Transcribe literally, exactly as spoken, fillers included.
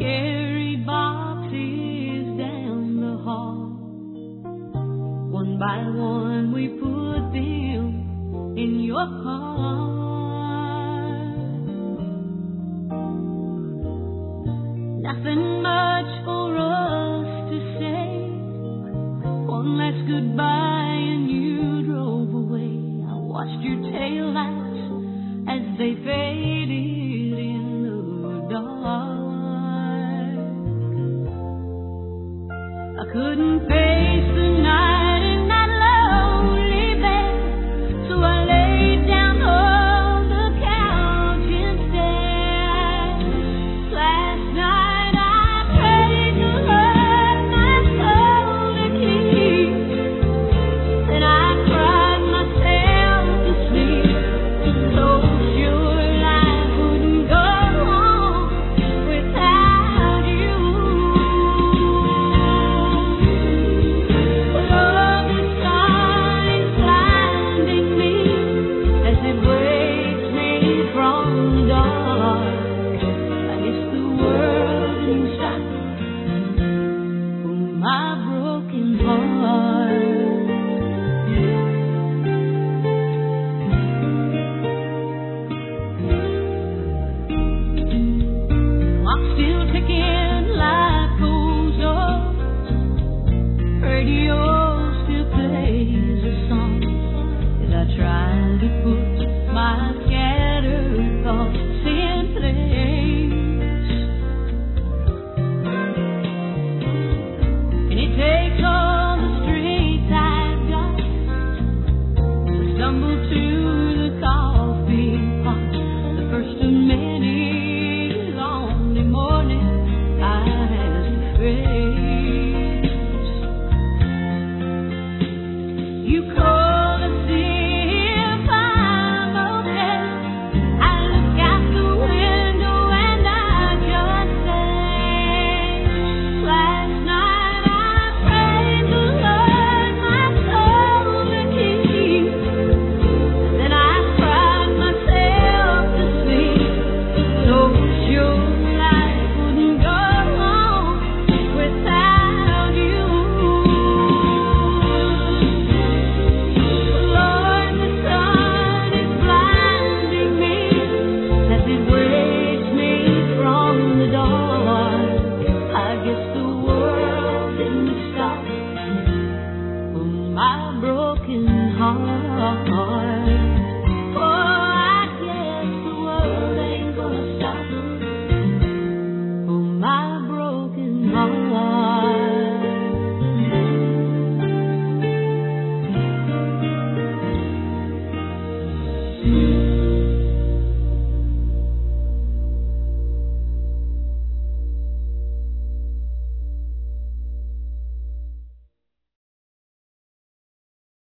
carried boxes down the hall. One by one we put them in your car. Nothing much for us to say. One last goodbye and you drove away. I watched your taillights as they faded in the dark. I couldn't face the